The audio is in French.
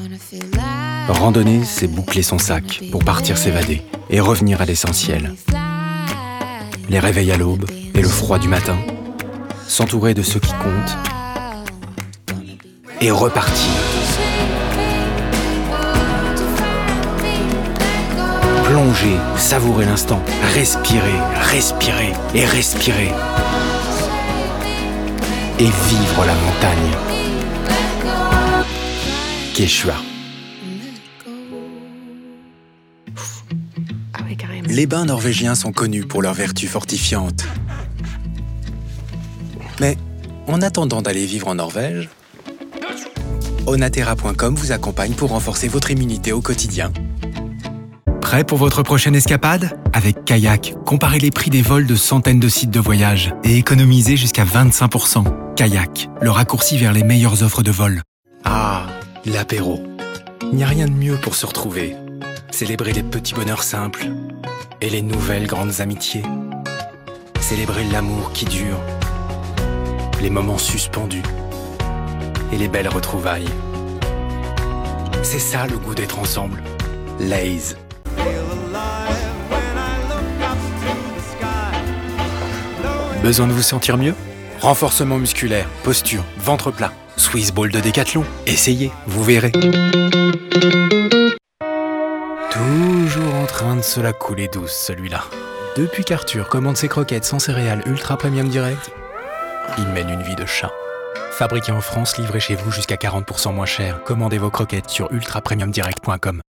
Randonner, c'est boucler son sac pour partir s'évader et revenir à l'essentiel. Les réveils à l'aube et le froid du matin, s'entourer de ceux qui comptent et repartir. Plonger, savourer l'instant, respirer, respirer et respirer. Et vivre la montagne. Quechua. Les bains norvégiens sont connus pour leurs vertus fortifiantes. Mais en attendant d'aller vivre en Norvège, Onaterra.com vous accompagne pour renforcer votre immunité au quotidien. Prêt pour votre prochaine escapade ? Avec Kayak, comparez les prix des vols de centaines de sites de voyage et économisez jusqu'à 25%. Kayak, le raccourci vers les meilleures offres de vol. Ah, l'apéro. Il n'y a rien de mieux pour se retrouver. Célébrer les petits bonheurs simples et les nouvelles grandes amitiés. Célébrer l'amour qui dure, les moments suspendus et les belles retrouvailles. C'est ça le goût d'être ensemble. Lay's. Besoin de vous sentir mieux ? Renforcement musculaire, posture, ventre plat, Swiss Ball de Décathlon. Essayez, vous verrez. Toujours en train de se la couler douce, celui-là. Depuis qu'Arthur commande ses croquettes sans céréales Ultra Premium Direct, il mène une vie de chat. Fabriqué en France, livré chez vous jusqu'à 40% moins cher. Commandez vos croquettes sur ultrapremiumdirect.com.